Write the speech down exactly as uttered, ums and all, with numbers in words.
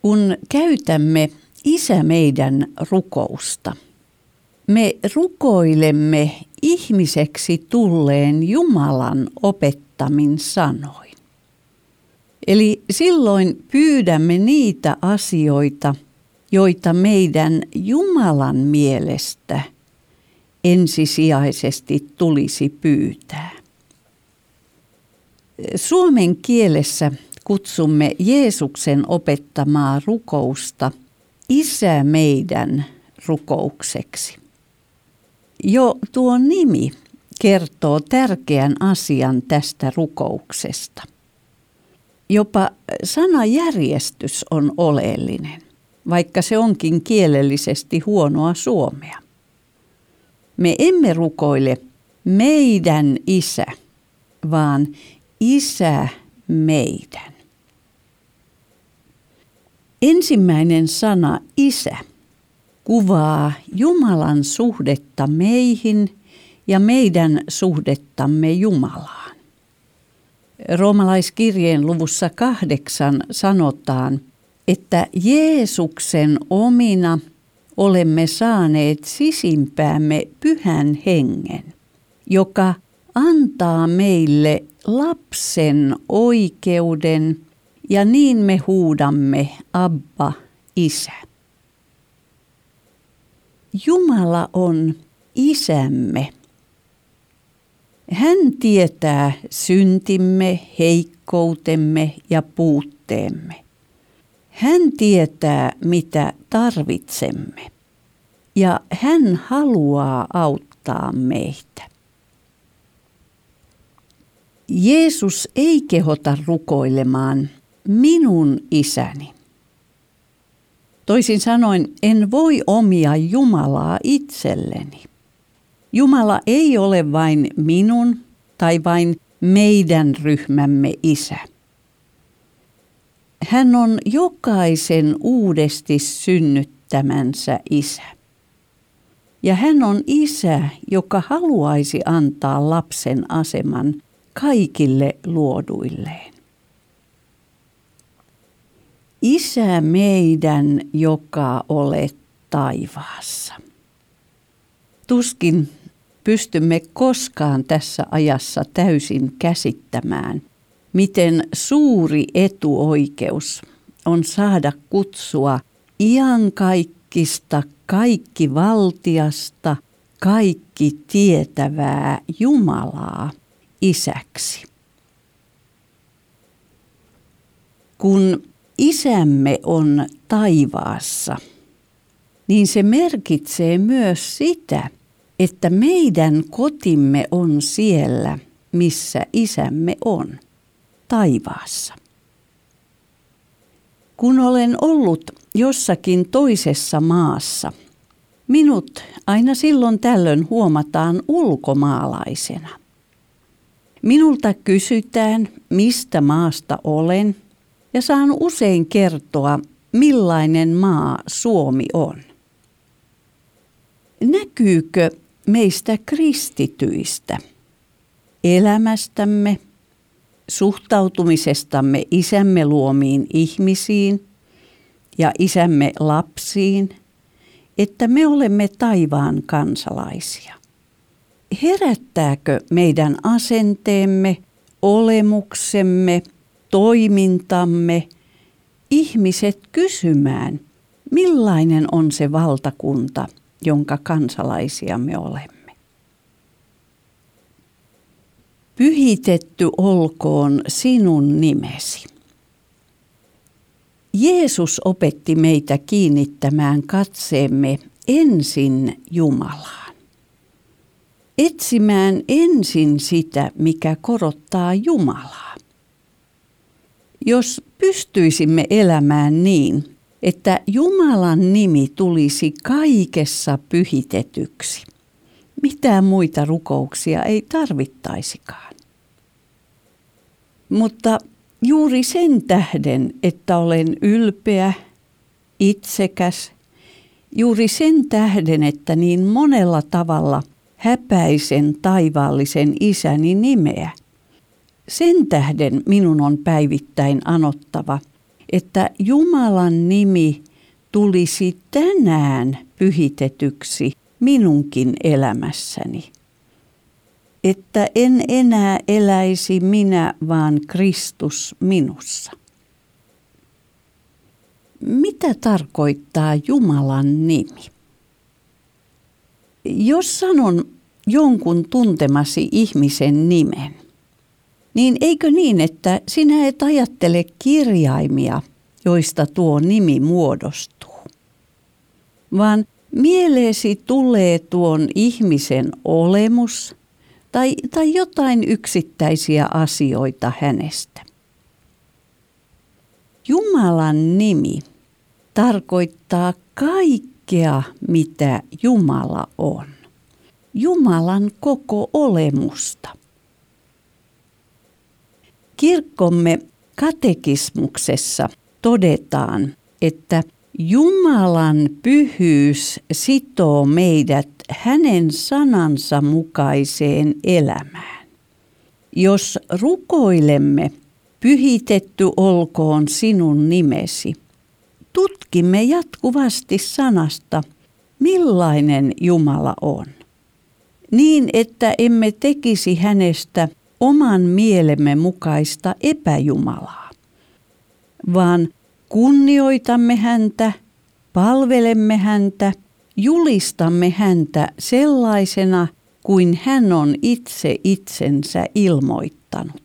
Kun käytämme Isä meidän rukousta, me rukoilemme ihmiseksi tulleen Jumalan opettamin sanoin. Eli silloin pyydämme niitä asioita, joita meidän Jumalan mielestä ensisijaisesti tulisi pyytää. Suomen kielessä kutsumme Jeesuksen opettamaa rukousta Isä meidän rukoukseksi. Jo tuo nimi kertoo tärkeän asian tästä rukouksesta. Jopa sanajärjestys on oleellinen, vaikka se onkin kielellisesti huonoa suomea. Me emme rukoile meidän Isä, vaan Isä meidän. Ensimmäinen sana Isä kuvaa Jumalan suhdetta meihin ja meidän suhdettamme Jumalaan. Roomalaiskirjeen luvussa kahdeksan sanotaan, että Jeesuksen omina olemme saaneet sisimpäämme Pyhän Hengen, joka antaa meille lapsen oikeuden, ja niin me huudamme Abba, Isä. Jumala on Isämme. Hän tietää syntimme, heikkoutemme ja puutteemme. Hän tietää, mitä tarvitsemme, ja hän haluaa auttaa meitä. Jeesus ei kehota rukoilemaan minun isäni. Toisin sanoen, en voi omia Jumalaa itselleni. Jumala ei ole vain minun tai vain meidän ryhmämme isä. Hän on jokaisen uudesti synnyttämänsä isä. Ja hän on isä, joka haluaisi antaa lapsen aseman kaikille luoduilleen. Isä meidän, joka olet taivaassa. Tuskin pystymme koskaan tässä ajassa täysin käsittämään, miten suuri etuoikeus on saada kutsua iankaikkista, kaikkivaltiasta, kaikki tietävää Jumalaa isäksi. Kun isämme on taivaassa, niin se merkitsee myös sitä, että meidän kotimme on siellä, missä isämme on, taivaassa. Kun olen ollut jossakin toisessa maassa, minut aina silloin tällöin huomataan ulkomaalaisena. Minulta kysytään, mistä maasta olen, ja saan usein kertoa, millainen maa Suomi on. Näkyykö meistä kristityistä, elämästämme, suhtautumisestamme isämme luomiin ihmisiin ja isämme lapsiin, että me olemme taivaan kansalaisia? Herättääkö meidän asenteemme, olemuksemme, toimintamme ihmiset kysymään, millainen on se valtakunta, jonka kansalaisia me olemme? Pyhitetty olkoon sinun nimesi. Jeesus opetti meitä kiinnittämään katseemme ensin Jumalaan. Etsimään ensin sitä, mikä korottaa Jumalaa. Jos pystyisimme elämään niin, että Jumalan nimi tulisi kaikessa pyhitetyksi, mitään muita rukouksia ei tarvittaisikaan. Mutta juuri sen tähden, että olen ylpeä, itsekäs, juuri sen tähden, että niin monella tavalla häpäisen taivaallisen isäni nimeä, sen tähden minun on päivittäin anottava, että Jumalan nimi tulisi tänään pyhitetyksi minunkin elämässäni. Että en enää eläisi minä, vaan Kristus minussa. Mitä tarkoittaa Jumalan nimi? Jos sanon jonkun tuntemasi ihmisen nimen, niin eikö niin, että sinä et ajattele kirjaimia, joista tuo nimi muodostuu, vaan mieleesi tulee tuon ihmisen olemus tai, tai jotain yksittäisiä asioita hänestä. Jumalan nimi tarkoittaa kaikkea, mitä Jumala on. Jumalan koko olemusta. Kirkkomme katekismuksessa todetaan, että Jumalan pyhyys sitoo meidät hänen sanansa mukaiseen elämään. Jos rukoilemme, pyhitetty olkoon sinun nimesi, tutkimme jatkuvasti sanasta, millainen Jumala on. Niin, että emme tekisi hänestä oman mielemme mukaista epäjumalaa, vaan kunnioitamme häntä, palvelemme häntä, julistamme häntä sellaisena kuin hän on itse itsensä ilmoittanut.